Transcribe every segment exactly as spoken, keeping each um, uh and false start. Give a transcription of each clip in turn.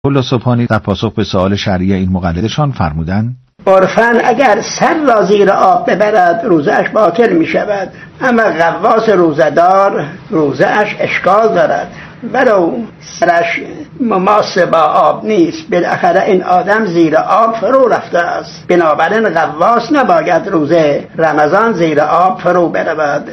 الله سبحانی در پاسخ به سوال شرعی این مقلدشان فرمودند: عرفاً اگر سر را زیر آب ببرد روزه‌اش باطل می شود، اما غواص روزه‌دار روزه‌اش اشکال دارد، ولو سرش مماس با آب نیست، بالاخره این آدم زیر آب فرو رفته است، بنابراین غواص نباید روزه رمضان زیر آب فرو برود.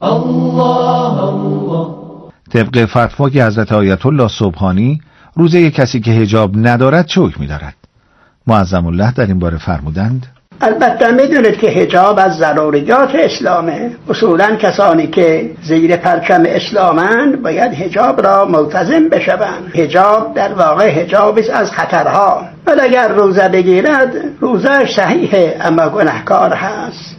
الله الله. طبق فتوای حضرت آیت الله سبحانی، روزه کسی که حجاب ندارد چه حکمی دارد؟ معظم الله در این باره فرمودند: البته میدونید که حجاب از ضروریات اسلامه. اصولا کسانی که زیر پرچم اسلامند باید حجاب را ملتزم بشوند. حجاب در واقع حجابی است از خطرها. ولی اگر روزه بگیرد روزهش صحیحه، اما گناهکار هست.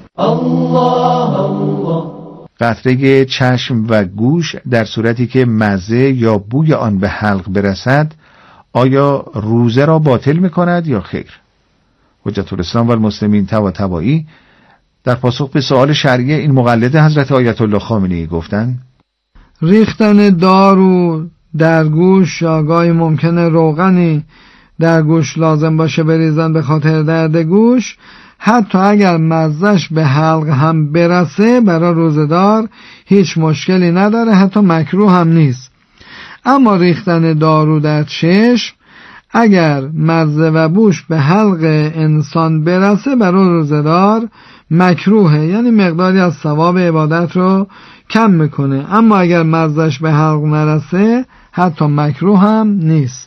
الله الله. قطره چشم و گوش در صورتی که مزه یا بوی آن به حلق برسد آیا روزه را باطل می‌کند یا خیر؟ حجت الاسلام و المسلمین طباطبایی در پاسخ به سوال شرعی این مقلد حضرت آیت الله خامنه‌ای گفتند: ریختن دارو در گوش یا گاهی ممکنه روغنی در گوش لازم باشه بریزن به خاطر درد گوش، حتی اگر مزهش به حلق هم برسه برای روزه‌دار هیچ مشکلی نداره، حتی مکروه هم نیست. اما ریختن دارو در چشم اگر مزه و بوش به حلق انسان برسه برای روزه‌دار مکروهه، یعنی مقداری از ثواب عبادت رو کم میکنه. اما اگر مزهش به حلق نرسه حتی مکروه هم نیست.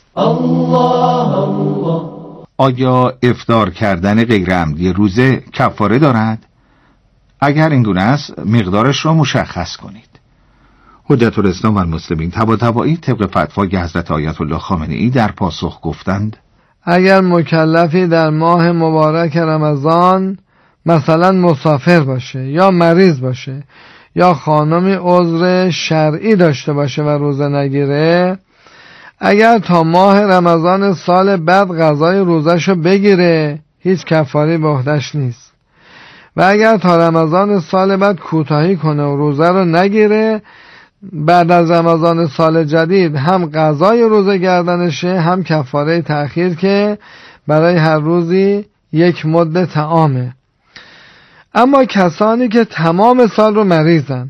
الله الله. آیا افطار کردن غیر عمدی روزه کفاره دارد؟ اگر این گونه است مقدارش را مشخص کنید. حجت الاسلام و المسلمین طباطبایی طبق فتوای حضرت آیت الله خامنه‌ای در پاسخ گفتند: اگر مکلفی در ماه مبارک رمضان مثلا مسافر باشه یا مریض باشه یا خانمی عذر شرعی داشته باشه و روزه نگیره، اگر تا ماه رمضان سال بعد غذای روزهشو بگیره هیچ کفاری به عهده‌اش نیست، و اگر تا رمضان سال بعد کوتاهی کنه و روزه رو نگیره، بعد از رمضان سال جدید هم قضای روزه گردنشه هم کفاره تأخیر که برای هر روزی یک مد طعامه. اما کسانی که تمام سال رو مریضن،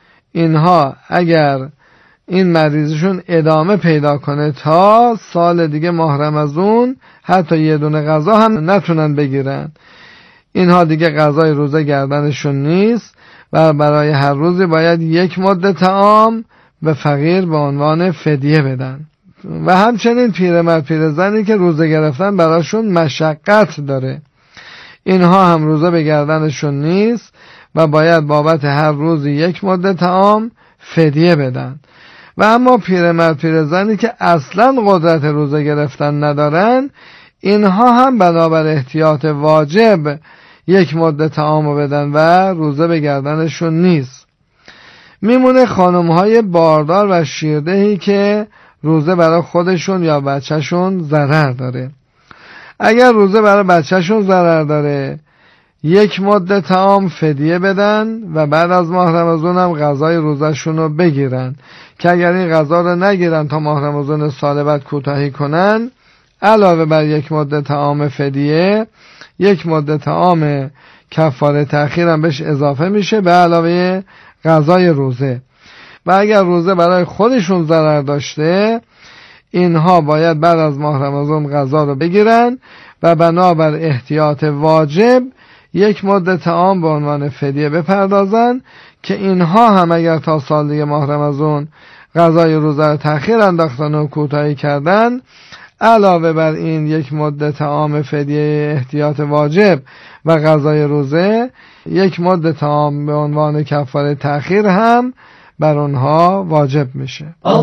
اینها اگر این مریضشون ادامه پیدا کنه تا سال دیگه ماه رمضان حتی یه دونه غذا هم نتونن بگیرن، اینها دیگه غذای روزه گردنشون نیست و برای هر روزی باید یک مد طعام به فقیر به عنوان فدیه بدن. و همچنین پیرمرد پیرزنی که روزه گرفتن براشون مشقت داره، اینها هم روزه به گردنشون نیست و باید بابت هر روزی یک مد طعام فدیه بدن. و اما پیرمرد پیرزنی که اصلا قدرت روزه گرفتن ندارن، اینها هم بنابر احتیاط واجب یک مد طعامو بدن و روزه به گردنشون نیست. میمونه خانم‌های باردار و شیردهی که روزه برای خودشون یا بچهشون ضرر داره. اگر روزه برای بچهشون ضرر داره یک مد طعام فدیه بدن و بعد از ماه رمضان هم غذای روزهشون رو بگیرن، که اگر این غذا رو نگیرن تا ماه رمضان سال بعد کوتاهی کنن، علاوه بر یک مد طعام فدیه یک مد طعام کفاره تأخیر هم بهش اضافه میشه به علاوه غذای روزه. و اگر روزه برای خودشون ضرر داشته، اینها باید بعد از ماه رمضان غذا رو بگیرن و بنابر احتیاط واجب یک مد طعام به عنوان فدیه بپردازن، که اینها هم اگر تا سال دیگه ماه رمضان غذای روزه رو تأخیر انداختن و کوتاهی کردن، علاوه بر این یک مد طعام فدیه احتیاط واجب و غذای روزه، یک مد طعام به عنوان کفاره تأخیر هم بر اونها واجب میشه.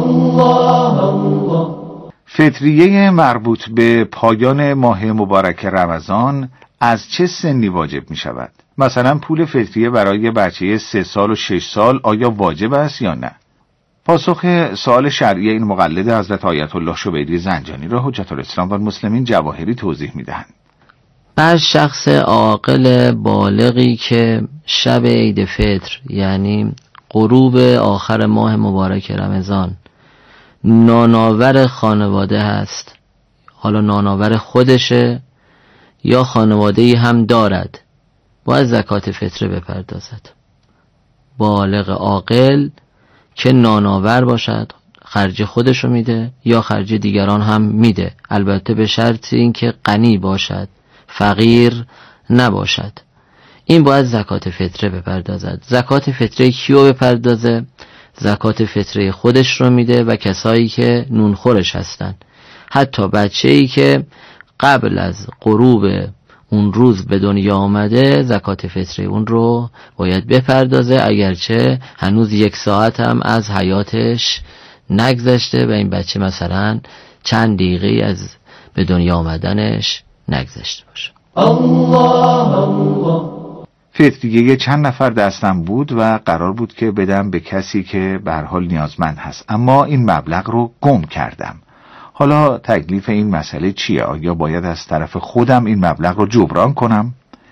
الله الله. فطریه مربوط به پایان ماه مبارک رمضان از چه سنی واجب می شود؟ مثلا پول فطریه برای بچه سه سال و شش سال آیا واجب است یا نه؟ پاسخ سوال شرعی این مقلد حضرت آیت الله شبیری زنجانی را حجت الاسلام و المسلمین جواهری توضیح می دهند. بر شخص عاقل بالغی که شب عید فطر یعنی غروب آخر ماه مبارک رمضان نانآور خانواده هست حالا نانآور خودشه یا خانواده‌ای هم دارد، باید زکات فطره بپردازد. بالغ عاقل که نانآور باشد خرج خودشو میده یا خرج دیگران هم میده، البته به شرط اینکه غنی باشد، فقیر نباشد. این باید زکات فطره بپردازد. زکات فطره کیو بپردازه؟ زکات فطره خودش رو میده و کسایی که نونخورش هستن. حتی بچه‌ای که قبل از غروب اون روز به دنیا آمده زکات فطره اون رو باید بپردازه، اگرچه هنوز یک ساعت هم از حیاتش نگذشته و این بچه مثلا چند دقیقه از به دنیا آمدنش نگذشته باشه. الله الله. فطریه چند نفر دستم بود و قرار بود که بدم به کسی که به هر حال نیازمند هست، اما این مبلغ رو گم کردم. حالا تکلیف این مسئله چیه؟ آیا باید از طرف خودم این مبلغ رو جبران کنم؟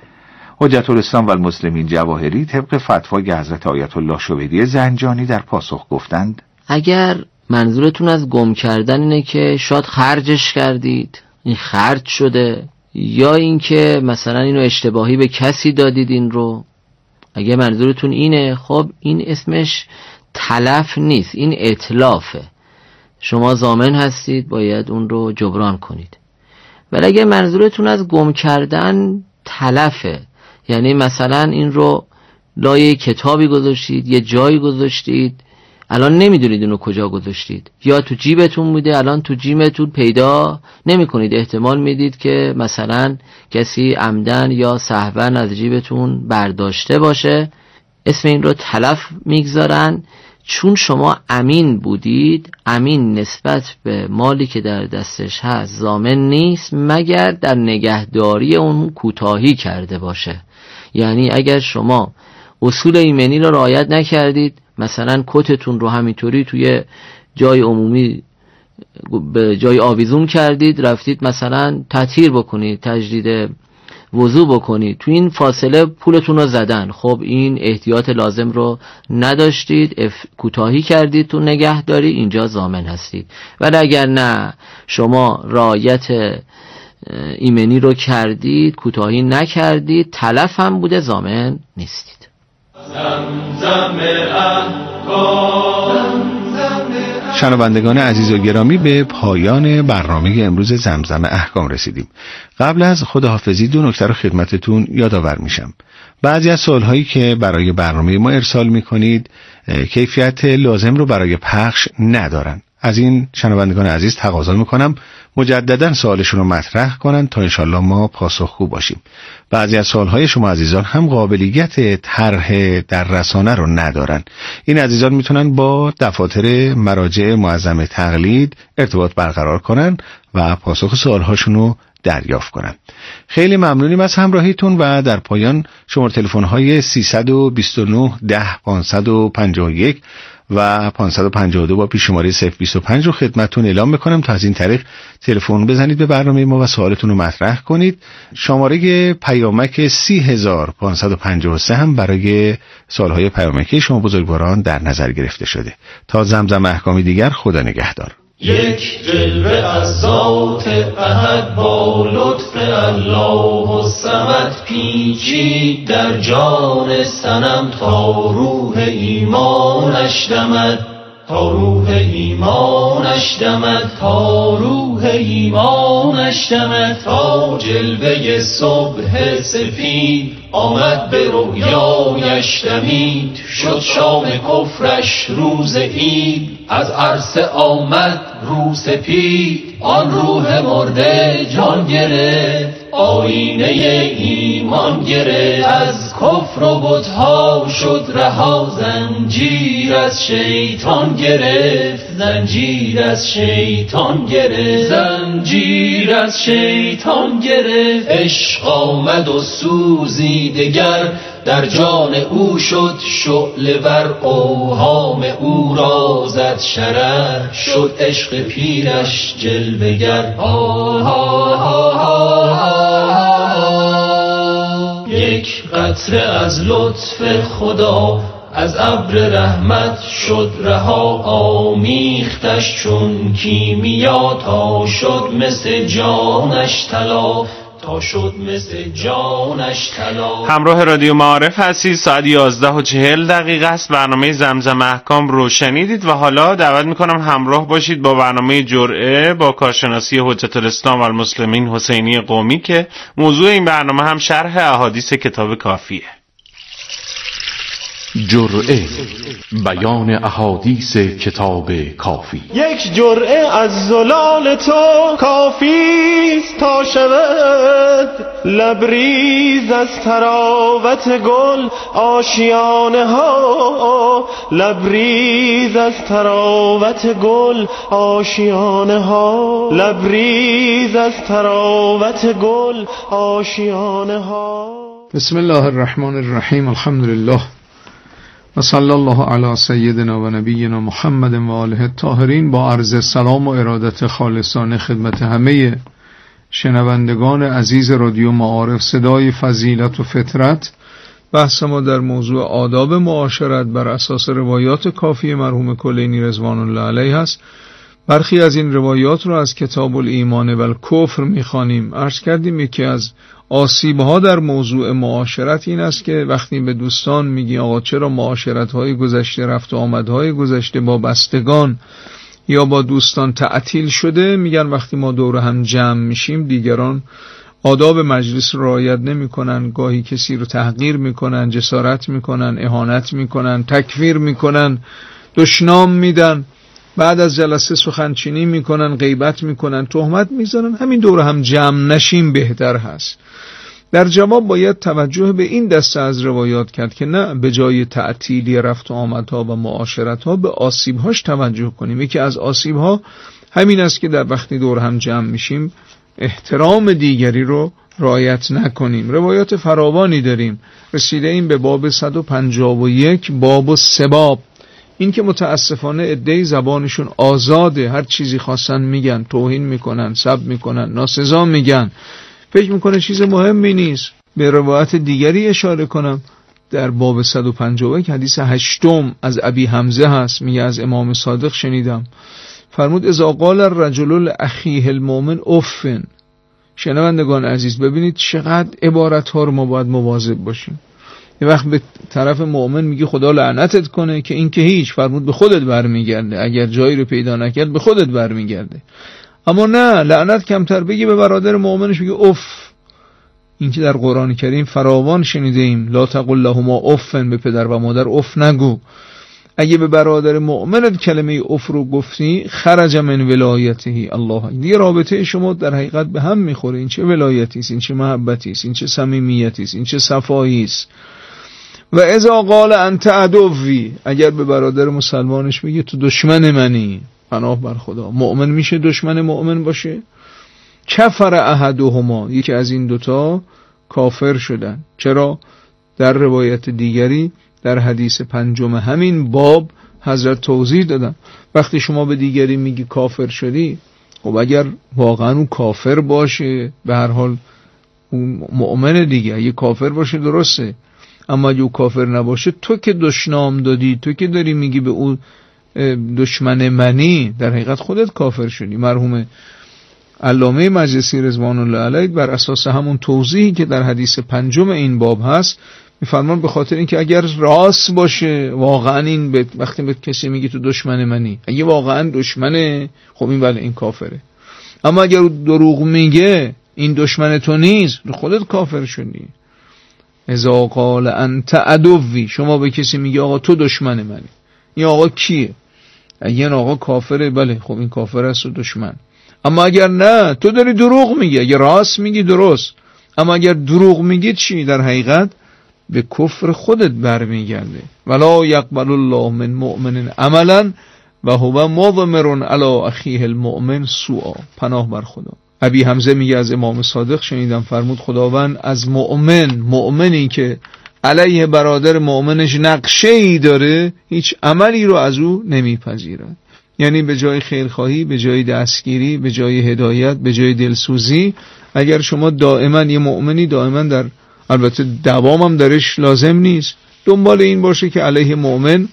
حجت الاسلام و المسلمین جواهری طبق فتوای حضرت آیت الله شویری زنجانی در پاسخ گفتند اگر منظورتون از گم کردن اینه که شاید خرجش کردید، این خرج شده، یا اینکه مثلا اینو اشتباهی به کسی دادید این رو، اگه منظورتون اینه، خب این اسمش تلف نیست، این اتلافه. شما ضامن هستید، باید اون رو جبران کنید. ولی اگه منظورتون از گم کردن تلفه، یعنی مثلا این رو لای کتابی گذاشتید، یه جایی گذاشتید، الان نمیدونید اونو کجا گذاشتید، یا تو جیبتون بوده الان تو جیبتون پیدا نمی کنید، احتمال میدید که مثلا کسی عمدن یا سهوا از جیبتون برداشته باشه، اسم این رو تلف میگذارن. چون شما امین بودید، امین نسبت به مالی که در دستش هست ضامن نیست مگر در نگهداری اون کوتاهی کرده باشه. یعنی اگر شما اصول ایمنی رو رعایت نکردید، مثلا کتتون رو همینطوری توی جای عمومی به جای آویزون کردید، رفتید مثلا تطهیر بکنید، تجدید وضو بکنید، تو این فاصله پولتون رو زدن، خب این احتیاط لازم رو نداشتید، اف... کوتاهی کردید تو نگهداری، اینجا ضامن هستید. ولی اگر نه شما رعایت ایمنی رو کردید، کوتاهی نکردید، تلف هم بوده، ضامن نیستید. زمزم احکام. شنوندگان عزیز و گرامی، به پایان برنامه امروز زمزم احکام رسیدیم. قبل از خداحافظی دو نکته رو خدمتتون یادآور میشم. بعضی از سوالهایی که برای برنامه ما ارسال میکنید کیفیت لازم رو برای پخش ندارن. از این شنوندگان عزیز تقاضا میکنم مجددا سوالشون رو مطرح کنن تا انشالله ما پاسخگو باشیم. بعضی از سوالهای شما عزیزان هم قابلیت طرح در رسانه رو ندارن. این عزیزان میتونن با دفاتر مراجع معظم تقلید ارتباط برقرار کنن و پاسخ سوالهاشون رو دریافت کنن. خیلی ممنونیم از همراهیتون و در پایان شماره تلفن‌های سیصد و بیست و نه ده پانصد و پنجاه و یک و پانصد و پنجاه و دو با پیش‌شماره صفر بیست و پنج رو خدمتتون اعلام می‌کنم تا از این طریق تلفن بزنید به برنامه ما و سوالتون رو مطرح کنید. شماره پیامک سی هزار پانصد و پنجاه و سه هم برای سوال‌های پیامکی شما بزرگواران در نظر گرفته شده. تا زمزم احکامی دیگر، خدا نگهدار. یک جلوه از ذات احد با لطف الله الصمد پیچید در جان صنم تا روح ایمانش دمد، تا روح ایمانش دمد، تا روح ایمانش دمد، تا جلوه صبح سفید آمد به رویایش دمید، شد شام کفرش روز عید، از عرصه آمد رو سپید، آن روح مرده جان گرفت، آینه ایمان گرفت، از کفر و بت‌ها شد رها، زنجیر از شیطان گرفت، زنجیر از شیطان گرفت، زنجیر از شیطان گرفت، عشق آمد و سوزی دگر در جان او شد شعله ور، اوهام او را زد شرر، شد عشق پیرش جلوه گر. یک قطره از لطف خدا از ابر رحمت شد رها آمیختش چون کیمیا تا شد مثل جانش طلا تا شد مثل جانش طلا. همراه رادیو معارف هستید. ساعت یازده و چهل دقیقه است. برنامه زمزم احکام رو شنیدید و حالا دعوت میکنم همراه باشید با برنامه جرعه با کارشناسی حجت الاسلام و المسلمین حسینی قومی که موضوع این برنامه هم شرح احادیث کتاب کافیه. جرعه، بیان احادیث کتاب کافی. یک جرعه از زلال تو کافیست تا شود لبریز از تراوت گل آشیانه ها، لبریز از تراوت گل آشیانه ها، لبریز از تراوت گل آشیانه ها. بسم الله الرحمن الرحیم. الحمد لله و صلی الله علی سیدنا و نبینا محمد و آله الطاهرین. با عرض سلام و ارادت خالصانه خدمت همه شنوندگان عزیز رادیو معارف صدای فضیلت و فطرت، بحث ما در موضوع آداب معاشرت بر اساس روایات کافی مرحوم کلینی رضوان الله علیه است. برخی از این روایات را از کتاب الایمان و الکفر می‌خوانیم. عرض کردیم یکی از آسیب‌ها در موضوع معاشرت این است که وقتی به دوستان میگی آقا چرا معاشرت‌های گذشته، رفت و آمدهای گذشته با بستگان یا با دوستان تعطیل شده، میگن وقتی ما دور هم جمع میشیم دیگران آداب مجلس رو رعایت نمی‌کنن، گاهی کسی رو تحقیر می‌کنن، جسارت می‌کنن، اهانت می‌کنن، تکفیر می‌کنن، دشنام میدن، بعد از جلسه سخنچینی میکنن، غیبت میکنن، تهمت میزنن. همین دور هم جمع نشیم بهتر هست. در جواب باید توجه به این دسته از روایات کرد که نه به جای تعطیلی رفت و آمدها و معاشرتها به آسیبهاش توجه کنیم. یکی از آسیبها همین است که در وقتی دور هم جمع میشیم احترام دیگری رو رعایت نکنیم. روایات فراوانی داریم. رسیده این به باب صد و پنجاه و یک، باب و سباب. این که متاسفانه عده‌ای زبانشون آزاده، هر چیزی خواستن میگن، توهین میکنن، سب میکنن، ناسزا میگن، فکر میکنه چیز مهمی نیست. به روایت دیگری اشاره کنم. در باب صد و پنجاه و یک حدیث هشتم از ابی حمزه هست، میگه از امام صادق شنیدم فرمود اذا قال الرجل لاخیه المؤمن افن. شنوندگان عزیز ببینید چقدر عبارت ها رو ما باید مواظب باشیم. یه وقت به طرف مؤمن میگه خدا لعنتت کنه، که این که هیچ، فرمود به خودت برمیگرده، اگر جایی رو پیدا نکرد به خودت برمیگرده. اما نه، لعنت کمتر بگی به برادر مؤمنش بگی اف. این که در قرآن کریم فراوان شنیده ایم لا تقل لهما افن، به پدر و مادر اف نگو. اگه به برادر مؤمنت کلمه اف رو گفتی خرج من ولایته الله، دیگه رابطه شما در حقیقت به هم میخوره. این چه ولایتی است، این چه محبتی است، این چه صمیمیتی است، این چه صفایی است. و اذا قال انت عدوی، اگر به برادر مسلمانش میگه تو دشمن منی، پناه بر خدا. مؤمن میشه دشمن مؤمن باشه؟ کفر احدهما، یکی از این دوتا کافر شدن. چرا؟ در روایت دیگری در حدیث پنجم همین باب حضرت توضیح دادن وقتی شما به دیگری میگی کافر شدی، خب اگر واقعا اون کافر باشه به هر حال اون مؤمن دیگه، اگه کافر باشه درسته، اما اگه کافر نباشه تو که دشنام دادی، تو که داری میگی به اون دشمن منی، در حقیقت خودت کافر شدی. مرحوم علامه مجلسی رضوان الله علیه بر اساس همون توضیحی که در حدیث پنجم این باب هست میفرمان به خاطر اینکه اگر راست باشه واقعا این به وقتی به کسی میگی تو دشمن منی، اگه واقعا دشمنه خب این بله این کافره. اما اگر دروغ میگه این دشمن تو نیست، خودت کافر شدی. اذا قال انت عدوی، شما به کسی میگی آقا تو دشمن منی، این آقا کیه؟ اگه این آقا کافره بله خب این کافر است و دشمن. اما اگر نه، تو داری دروغ میگی، اگر راست میگی درست، اما اگر دروغ میگی چی؟ در حقیقت به کفر خودت برمیگرده. ولا یقبل الله من مؤمن عملا و هو مضمر علی اخیه المؤمن سوءا، پناه بر خدا. ابی حمزه میگه از امام صادق شنیدم فرمود خداوند از مؤمن، مؤمنی که علیه برادر مؤمنش نقشه ای داره، هیچ عملی رو از او نمیپذیرد. یعنی به جای خیرخواهی، به جای دستگیری، به جای هدایت، به جای دلسوزی، اگر شما دائما یه مؤمنی دائما در، البته دوام هم درش لازم نیست، دنبال این باشه که علیه مؤمن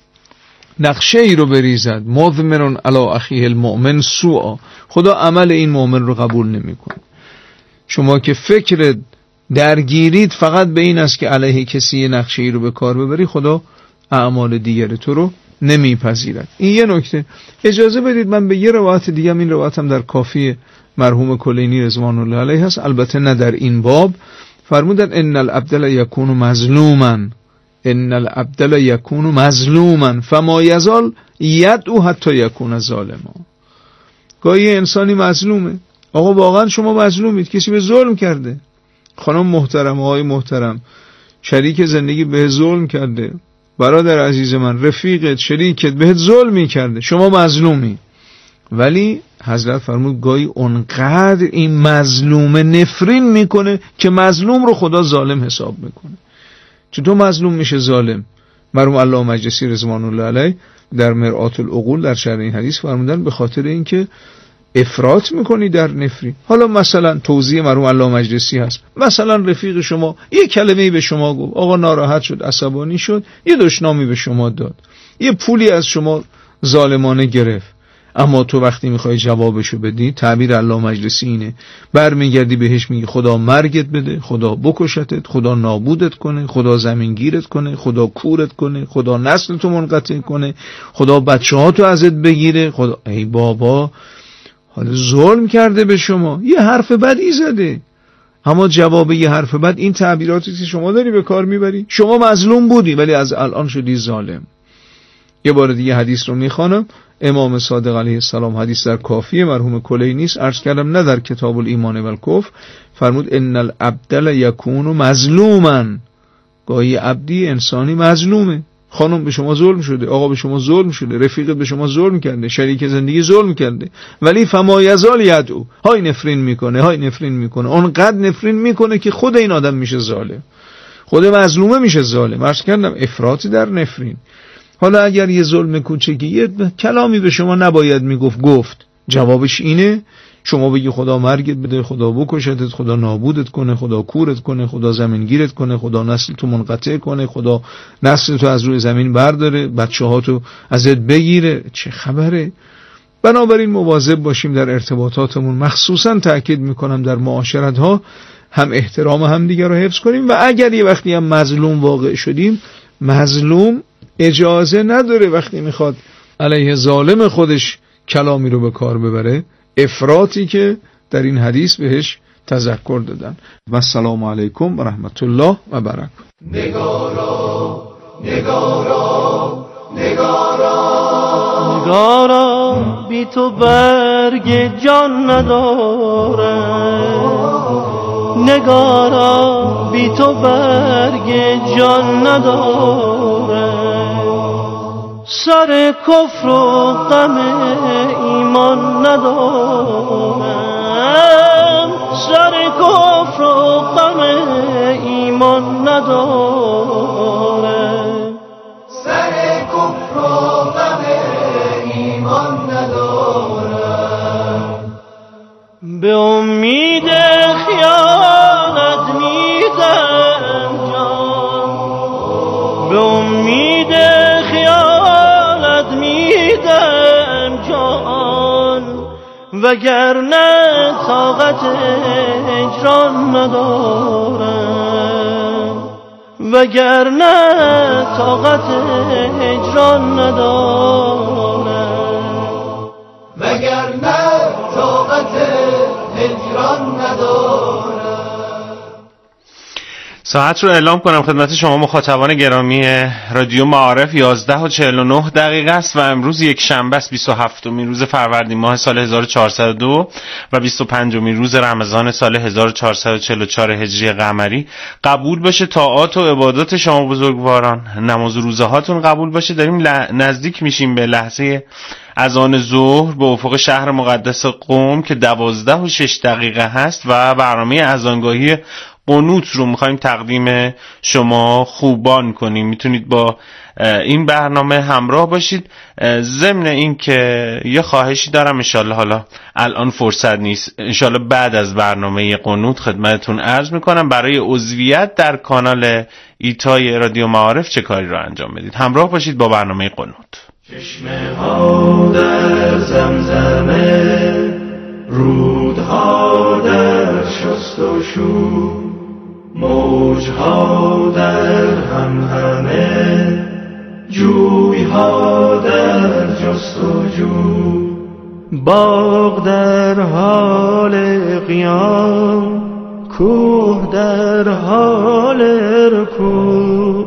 نقشه ای رو بریزد. مضمرون علی اخیه المؤمن سوء، خدا عمل این مؤمن رو قبول نمیکنه. شما که فکر درگیرید فقط به این است که علیه کسی نقشه ای رو به کار ببری، خدا اعمال دیگر تو رو نمیپذیرد. این یه نکته. اجازه بدید من به یه روایت دیگه، این روایت هم در کافی مرحوم کلینی رضوان الله علیه هست، البته نه در این باب. فرمودن ان العبد یکون مظلوما، ان العبد یکون مظلوما فما یزال یدعو حتی یکون ظالما. گاهی انسانی مظلومه. آقا واقعا شما مظلومید، کسی به ظلم کرده. خانم محترم، آقای محترم، شریک زندگی به ظلم کرده، برادر عزیز من، رفیقت، شریکت بهت ظلمی کرده، شما مظلومی. ولی حضرت فرمود گاهی اونقدر این مظلومه نفرین میکنه که مظلوم رو خدا ظالم حساب میکنه. چطور مظلوم میشه ظالم؟ مرحوم علامه مجلسی رضوان الله علیه در مرآت العقول در شرح این حدیث فرمودن به خاطر اینکه افراط میکنی در نفری. حالا مثلا توضیح مرحوم علامه مجلسی هست، مثلا رفیق شما یه کلمه‌ای به شما گفت، آقا ناراحت شد، عصبانی شد، یه دشنامی به شما داد، یه پولی از شما ظالمانه گرفت، اما تو وقتی میخوای جوابشو بدی، تعبیر علامه مجلسی اینه، برمیگردی بهش میگی خدا مرگت بده، خدا بکشتت، خدا نابودت کنه، خدا زمینگیرت کنه، خدا کورت کنه، خدا نسل تو منقطع کنه، خدا بچه‌هاتو ازت بگیره، خدا. ای بابا، حالا ظلم کرده به شما، یه حرف بدی زده، اما جواب یه حرف بد این تعبیراتی که شما داری به کار میبری. شما مظلوم بودی ولی از الان شدی ظالم. یه بار دیگه حدیث رو میخوانم. امام صادق علیه السلام، حدیث در کافیه مرحوم کلینی است، عرض کردم نه در کتاب الایمان و الکفر، فرمود ان العبد یکون مظلوما. گاهی عبدی انسانی مظلومه. خانم به شما ظلم شده، آقا به شما ظلم شده، رفیقت به شما ظلم کرده، شریک زندگی ظلم کرده، ولی فما یزال یدعو، های نفرین میکنه، های نفرین میکنه، اونقدر نفرین میکنه که خود این آدم میشه ظالم، خود مظلومه میشه ظالم. عرض کردم افراطی در نفرین. حالا اگر یه ظلم کوچکی، یه کلامی به شما نباید میگفت، گفت، جوابش اینه شما بگی خدا مرگت بده، خدا بکشتت، خدا نابودت کنه، خدا کورت کنه، خدا زمینگیرت کنه، خدا نسل تو منقطع کنه، خدا نسل تو از روی زمین برداره، بچه‌هاتو ازت بگیره. چه خبره؟ بنابراین مواظب باشیم در ارتباطاتمون، مخصوصا تأکید میکنم در معاشرت ها، هم احترام هم دیگر رو حفظ کنیم و اگر یه وقتی هم مظلوم واقع شدیم، مظلوم اجازه نداره وقتی میخواد علیه ظالم خودش کلامی رو به کار ببره، افراطی که در این حدیث بهش تذکر دادن. و السلام علیکم و رحمت الله و برکاته. نگارا نگارا نگارا نگارا بی تو برگ جان نداره، نگارا بی تو برگ جان نداره، سر کفر و غم ایمان ندارم، سر کفر و غم ایمان ندارم، سر کفر و غم ایمان ندارم، به امید خیانت میدم جان، به امید خیانت میدم جان، وگرنه طاقت هجران ندارم، وگرنه طاقت هجران ندارم، وگرنه طاقت هجران ندارم. ساعت رو اعلام کنم خدمت شما مخاطبان گرامی رادیو معارف، یازده و چهل و نه دقیقه است و امروز یک شنبه است، بیست و هفتمین روز فروردین ماه سال هزار و چهارصد و دو و بیست و پنجمین روز رمضان سال هزار و چهارصد و چهل و چهار هجری قمری. قبول باشه طاعات و عبادات شما بزرگواران، نماز و روزه هاتون قبول باشه. داریم نزدیک میشیم به لحظه اذان ظهر به افق شهر مقدس قم که دوازده و شش دقیقه هست و برنامه اذانگاهی قنوت رو میخوایم تقدیم شما خوبان کنیم. میتونید با این برنامه همراه باشید. ضمن این که یه خواهشی دارم، انشالله حالا الان فرصت نیست، انشالله بعد از برنامه قنوت خدمتتون عرض میکنم برای عضویت در کانال ایتای رادیو معارف چه کاری رو انجام بدید. همراه باشید با برنامه قنوت. چشمه ها در زمزمه، رودها در شست و شو، موجها در همهمه، جویها در جست و جو. باغ در حال قیام، کوه در حال رکوع،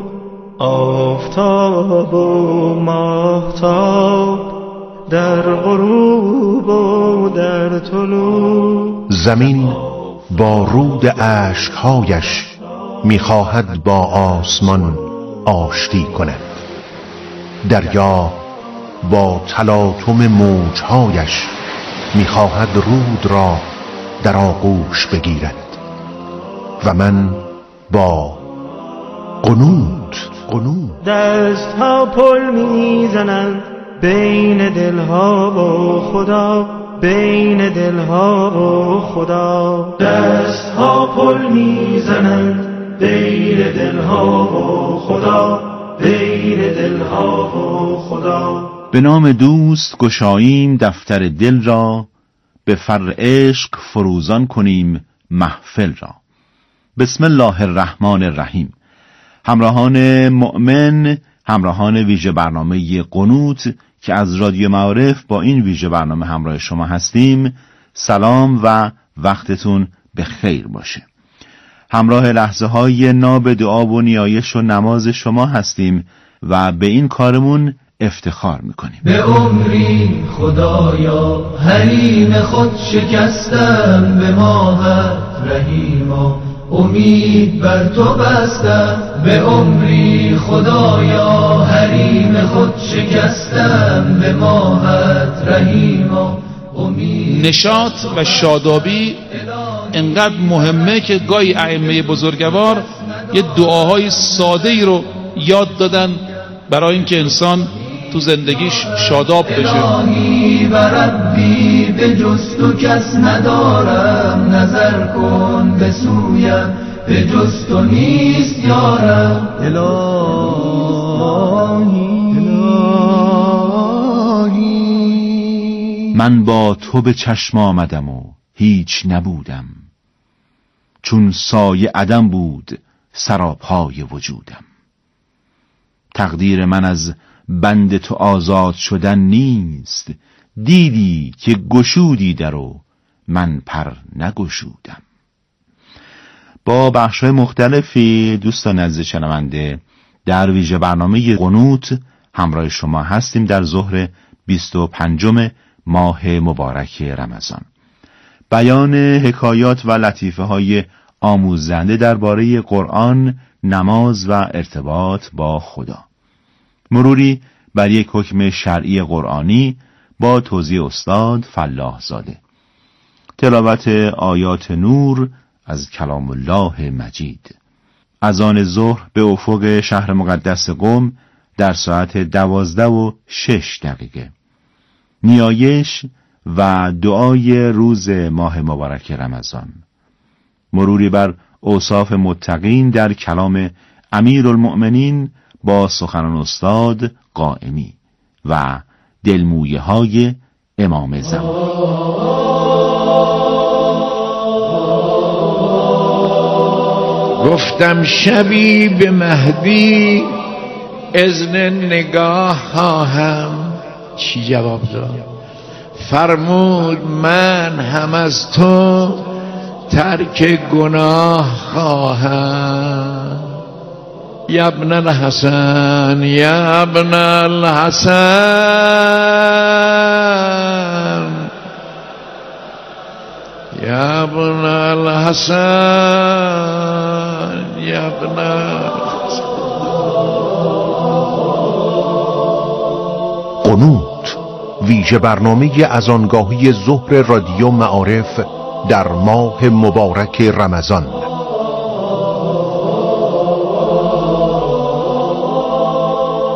آفتاب و ماهتاب در غروب و در طلوع. زمین با رود اشکهایش میخواهد با آسمان آشتی کند، دریا با تلاطم موجهایش میخواهد رود را در آغوش بگیرد و من با قنوت قنوت دست ها پل میزنند بین دلها و خدا، بین دلها و خدا. دست ها پل میزنند بین دلها و خدا، بین دلها و خدا. به نام دوست گشاییم دفتر دل را، به فر عشق فروزان کنیم محفل را. بسم الله الرحمن الرحیم. همراهان مؤمن، همراهان ویژه برنامه قنوت که از رادیو معارف با این ویژه برنامه همراه شما هستیم، سلام و وقتتون به خیر باشه. همراه لحظه های ناب دعا و نیایش و نماز شما هستیم و به این کارمون افتخار میکنیم. به عمری خدایا حریم خود شکستم، به ماهت رحیما امید بر تو بستم. به عمری خدایا حریم خود شکستم، به ماهت رحیما امید. نشاط و شادابی انقدر مهمه که گاهی ائمه بزرگوار یه دعاهای ساده ای رو یاد دادن برای اینکه انسان تو زندگیش شاداب بشه. الهی و ربی به جز تو کس ندارم، نظر کن به سویم به جز تو نیست یارم. الهی من با تو به چشم آمدم و هیچ نبودم، چون سایه عدم بود سراپای وجودم. تقدیر من از بند تو آزاد شدن نیست، دیدی که گشودی در و من پر نگشودم. با بخش‌های مختلفی دوستان عزیز شنونده در ویژه برنامه قنوت همراه شما هستیم در ظهر بیست و پنجم ماه مبارک رمضان. بیان حکایات و لطیفه های آموزنده درباره قرآن، نماز و ارتباط با خدا. مروری بر یک حکم شرعی قرآنی با توضیح استاد فلاح زاده. تلاوت آیات نور از کلام الله مجید. اذان ظهر به افق شهر مقدس قم در ساعت دوازده و شش دقیقه. نیایش و دعای روز ماه مبارک رمضان. مروری بر اوصاف متقین در کلام امیرالمؤمنین با سخنان استاد قائمی و دلمویه های امام زمان. گفتم شبی به مهدی اذن نگاه خواهم، چی جواب داد؟ فرمود من هم از تو ترک گناه خواهم. یا ابن الحسن یا ابن الحسن یا ابن الحسن یا ابن الحسن. قنوت، ویژه برنامه از آنگاهی ظهر رادیو معارف در ماه مبارک رمضان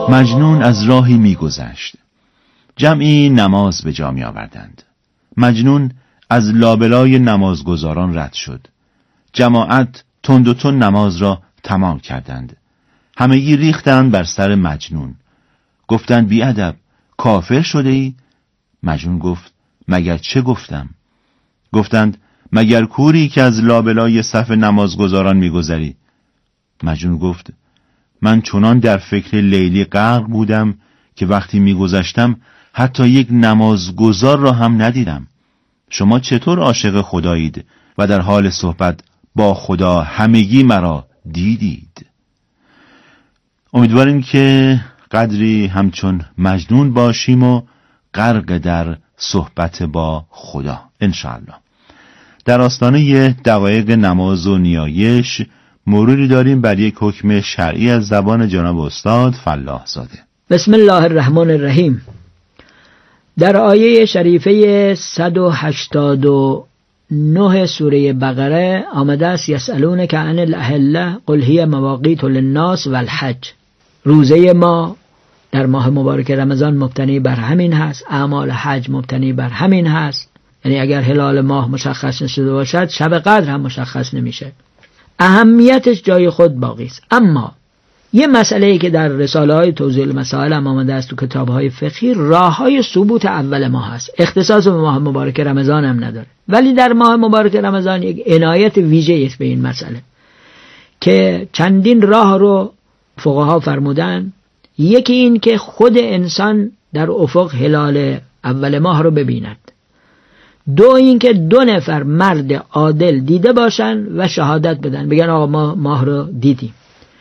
مجنون از راهی می‌گذشت. جمعی نماز به جا می‌آوردند. مجنون از لابلای نمازگزاران رد شد. جماعت تند و تند نماز را تمام کردند. همگی ریختند بر سر مجنون. گفتند بی‌ادب، کافر شده ای؟ مجنون گفت مگر چه گفتم؟ گفتند مگر کوری که از لابلای صف نمازگزاران می‌گذری؟ مجنون گفت من چنان در فکر لیلی غرق بودم که وقتی می‌گذشتم حتی یک نمازگزار را هم ندیدم. شما چطور عاشق خدایید و در حال صحبت با خدا همگی مرا دیدید؟ امیدواریم که قدری همچون مجنون باشیم و غرق در صحبت با خدا انشاءالله. در آستانه دقایق نماز و نیایش مروری داریم بر یک حکم شرعی از زبان جناب استاد فلاح زاده. بسم الله الرحمن الرحیم. در آیه شریفه صد و هشتاد و نه سوره بقره آمده است یسألونک عن الاهله قل هی مواقیت للناس والحج. روزه ما در ماه مبارک رمضان مبتنی بر همین هست، اعمال حج مبتنی بر همین هست. یعنی اگر هلال ماه مشخص نشده باشد شب قدر هم مشخص نمیشه. اهمیتش جای خود باقی است. اما یه مسئله‌ای که در رساله‌های توضیح المسائل هم آمده است تو کتاب‌های فقهی، راه‌های ثبوت اول ماه هست. اختصاص به ماه مبارک رمضان هم نداره، ولی در ماه مبارک رمضان یک عنایت ویژه‌ای است به این مسئله که چندین راه رو فقها فرمودن. یکی این که خود انسان در افق هلال اول ماه رو ببیند. دو این که دو نفر مرد عادل دیده باشن و شهادت بدن، بگن آقا ما ماه رو دیدیم.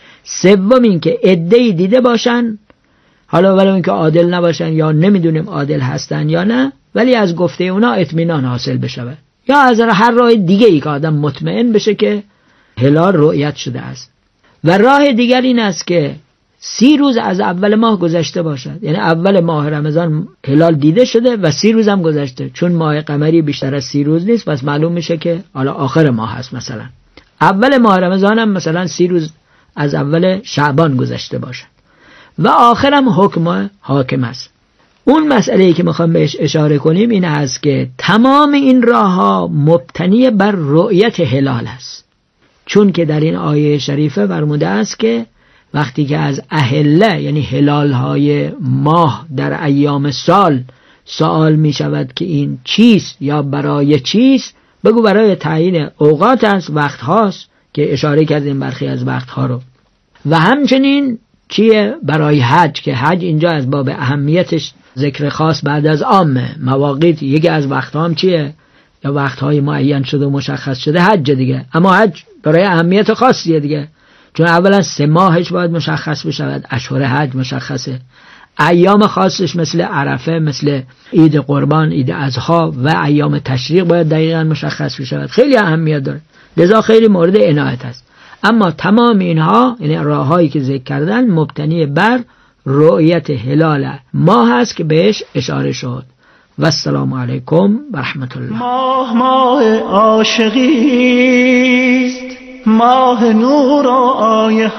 سوم این که عده‌ای دیده باشن، حالا ولو این که عادل نباشن یا نمیدونیم عادل هستن یا نه، ولی از گفته اونا اطمینان حاصل بشه، یا از هر راه دیگه ای که آدم مطمئن بشه که هلال رؤیت شده است. و راه دیگر این است که سی روز از اول ماه گذشته باشد، یعنی اول ماه رمضان هلال دیده شده و سی روز هم گذشته، چون ماه قمری بیشتر از سی روز نیست، پس معلوم میشه که حالا آخر ماه هست. مثلا اول ماه رمضان هم مثلا سی روز از اول شعبان گذشته باشد و آخرم حکم حاکم است. اون مسئله‌ای که میخوام بهش اشاره کنیم این هست که تمام این راه‌ها مبتنی بر رؤیت هلال است، چون که در این آیه شریفه فرموده است که وقتی که از اهله یعنی هلال‌های ماه در ایام سال سوال می شود که این چیست یا برای چیست، بگو برای تعیین اوقات است، وقت هاست که اشاره کردیم برخی از وقت ها رو. و همچنین چیه؟ برای حج، که حج اینجا از باب اهمیتش ذکر خاص بعد از عامه. مواقیت یکی از وقت هم چیه؟ یا وقت های معین شده و مشخص شده حج دیگه، اما حج برای اهمیت خاصیه دیگه، چون اولا سه ماهش باید مشخص بشود، اشهر حج مشخصه، ایام خاصش مثل عرفه، مثل عید قربان، عید اضحی و ایام تشریق باید دقیقا مشخص بشود. خیلی اهمیت داره، لذا خیلی مورد عنایت است. اما تمام اینها یعنی راههایی که ذکر کردن مبتنی بر رؤیت هلال ماه هست که بهش اشاره شد. و السلام علیکم و رحمت الله. ماه ماه عاشقیست، ماه نور و آیه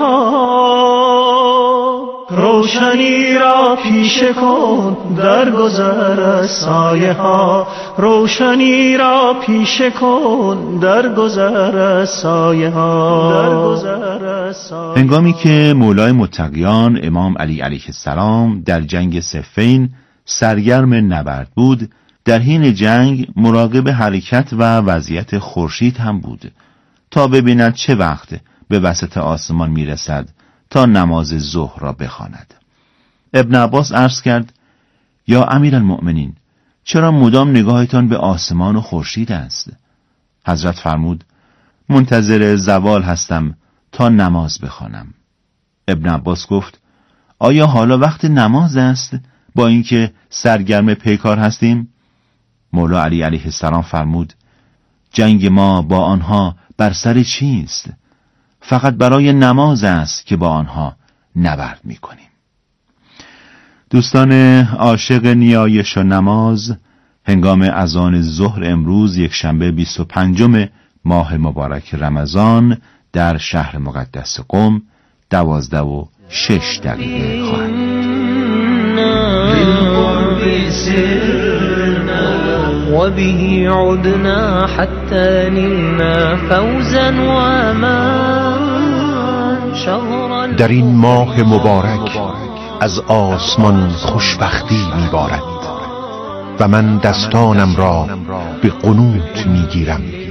ها، روشنی را پیشه کن در گذر از سایه ها، روشنی را پیشه کن در گذر از سایه ها. هنگامی که مولای متقیان امام علی علیه السلام در جنگ صفین سرگرم نبرد بود، در حین جنگ مراقب حرکت و وضعیت خورشید هم بود تا ببیند چه وقت به وسط آسمان میرسد تا نماز ظهر را بخواند. ابن عباس عرض کرد یا امیرالمؤمنین، چرا مدام نگاهتان به آسمان و خورشید است؟ حضرت فرمود منتظر زوال هستم تا نماز بخوانم. ابن عباس گفت آیا حالا وقت نماز است با اینکه سرگرم پیکار هستیم؟ مولا علی علیه السلام فرمود جنگ ما با آنها بر سر چیست؟ فقط برای نماز است که با آنها نبرد می کنیم. دوستان عاشق نیایش و نماز، هنگام اذان ظهر امروز یک شنبه بیست و پنجم ماه مبارک رمضان در شهر مقدس قم دوازده و شش دقیقه خواهد. بالقرب سرنا وبه عدنا حتى نلنا فوزا وأمان شهرا. در این ماه مبارک از آسمان خوشبختی میبارد و من دستانم را به قنوت میگیرم